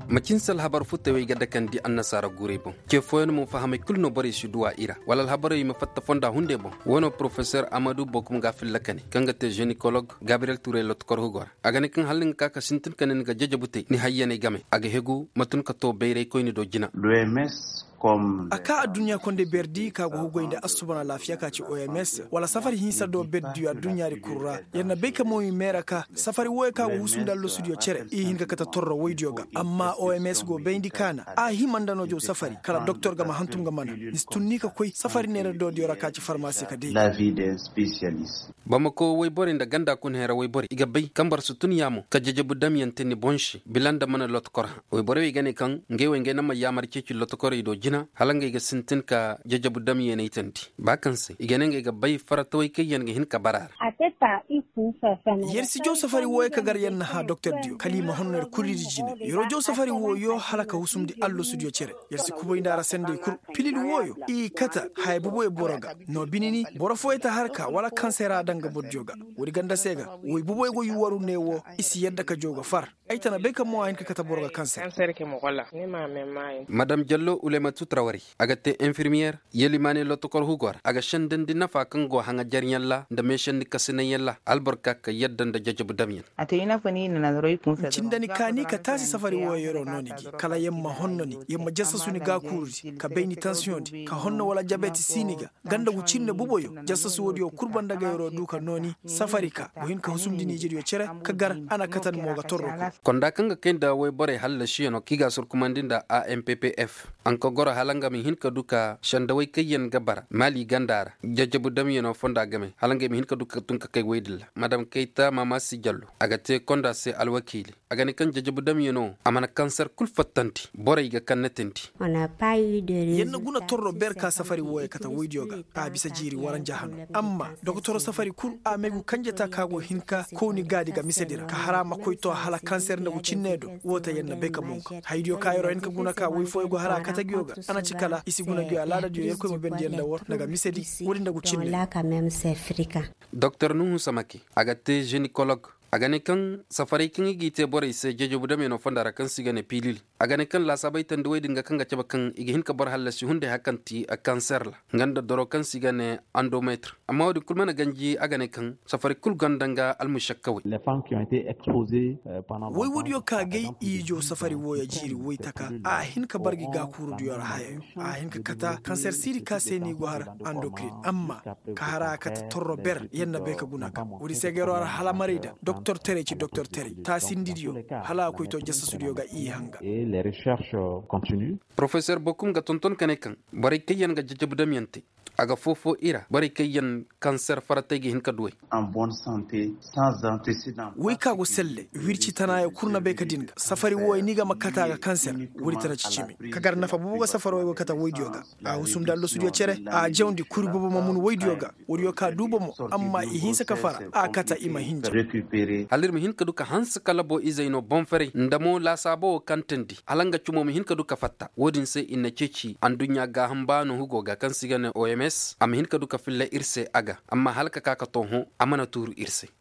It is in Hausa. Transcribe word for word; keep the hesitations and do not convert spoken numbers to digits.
makin sal habar futa wai ga dakan di an nasara gure bon ke foyen mu fahame kulno bari shi duwa ira walal habare yi mafatta fonda hunde bon wono professeur amadou bokum ga fillakane kanga te gynécologue gabriel touré lot kor hugor agane kan halin ka ka sintin kanen ga jajabute ni hayyane game aga hegu matun ka to beyre koyni do jina l'O M S aka a duniya konde berdi ka go goynde asubana lafiya ka ci O M S wala safari hinsa do beddu a duniya ri kurra yanna be ka moyi mera ka safari woy ka go husundal lo studio cere i hin ka kata torro woydiyo ga amma O M S go bendi kana a himandano jo safari kala docteur ga ma hantum ga mana nistunni ka koy safari nere do diora ka ci pharmacie ka de la vie d'un spécialiste bamako way bore nda ganda kun hera way bore iga bay kambar su tuniyamo ka jejebu damiyan tenni bonshi bilanda mana lot korha way bore wi gane kan ngewe ngena ma yamar ci ci lot kor do jina halanga iga sintin ka jajabu dami yana itanti bakanse iganenge iga bay farata way kayan ga hin ka barar ateta ifu safana yersi jo safari wo ka gar yan ha docteur dio kalima honner kuridi jina yoro jo safari wo yo halaka husumdi allo studio cere yersi kuboy ndara sende kur pilil woyo i kata hay bubo e boroga no binini boro fo eta harka wala kansera danga bodjoga wori ganda sega woy bubo e go yuwaru newo isi yedda ka joga far aytana be ka mo ayin ka kata boroga kanser kanser ke mo wala ni ma me mai madame Diallo Oulématou Traoré agate infirmière yelimane lotokor hugor aga shenden di nafa kango hanga jarnyalla da meshen ni kasina yalla albarka ka yaddan da jajabu damiyan ate ina fani na roy kun sa cindani kani ka tasi safari wo yoro nonigi kala yemma honnoni yemma jassasuni ga kurudi ka beyni tension di ka honno wala diabete siniga ganda gu cinne buboyo jassasu wodi o kurban daga yoro duka noni safari ka o hin ka husumdi ni jiri o cere ka gar ana katan mo ga torro konda kanga kenda way bore halla shiyano kiga sur kumandinda A M P P F anko goro halanga mi hinka duka shanda way kayen gabara mali gandara jajabu damiyano fonda game halanga mi hinka duka tunka kay weydilla madame Keita Mama Si Diallo agate konda se alwakili agani kan jajabu damiyano amana cancer kul fattanti bore ga kannetenti on a pas eu de yenna guna torro berka safari woye kata woydioga a bisa jiri waran jahano amma docteur safari kul a megu kanjeta kago hinka koni gadi ga misedira ka harama koyto hala cancer nda cinnedo wota yenna beka monko haydio kayro en ka guna ka woy foy go hara kata gyoga ana cikala isi guna gyo alada dio yerko mo ben jenda wor daga misedi wodi ndagu cinne là quand même c'est fréquent docteur Nuhu Samaki agate gynécologue agane kan safari kin gite bore se jeje budame no fondara kan sigane pilil agane kan la sabai tan duwai dinga kan gace bakan igi hin ka bar halasi hunde hakanti a cancer la nganda doro kan sigane endometre amma wadi kulmana ganji agane kan safari kul gandanga almushakkawi les femmes qui ont été exposées pendant wai wodi yo ka gai ijo safari woya jiri wai taka a hin ka bargi ga kuru diyor hayo a hin ka kata cancer siri ka seni go har endocrine amma ka hara ka torro ber yenna be ka gunaka wodi segero har halamarida docteur Tere ci docteur Tere ta sindidio hala ko to jassa studio ga i hanga et les recherches continuent. Professeur Bokum ga tonton kanekan bari kayen ga jajabu damiyante aga fofo ira bari kayen cancer farata gi hinka duwe en bonne santé sans antécédent wai ka go selle wirci tana ya kurna be ka dinga safari woy ni ga makata ga cancer wuri tana cicimi kagar nafa bubu ga safaro woy kata woydiyo ga a husum dallo studio cere a jawndi kurbo bo mamun woydiyo ga wuri yo ka dubo mo amma i hinsa ka fara a kata ima hinja récupérer halir mi hinka duka hans kala bo izaino bonfere ndamo la sabo kantendi alanga chumo mi hinka duka fatta wodin se inna ceci andunya ga hambano hugo ga kan sigane O M S am hinka duka fille irse aga amma halka kaka tonho amana turu irse